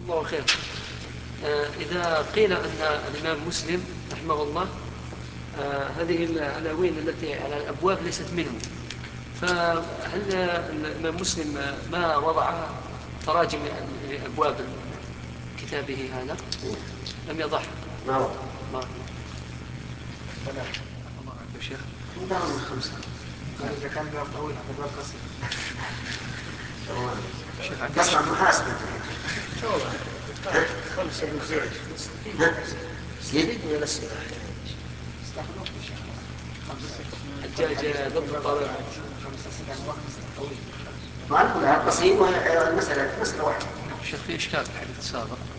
الله خير. إذا قيل أن الإمام مسلم رحمه الله هذه العناوين التي على الأبواب ليست منه، فهل الإمام مسلم ما وضع تراجم لأبواب كتابه هذا؟ لم يضعها. ما وضع. ما الله يا شيخ. من 5. إذا كان باب طويل هذا باب قصير. قصر محاسبة. 5 زيادة. زيد ولا السلاح الجاء ضد الطالب. ما نقولها قصير والمسألة مسألة واحدة. شيخ في إشكال في الحديث السابق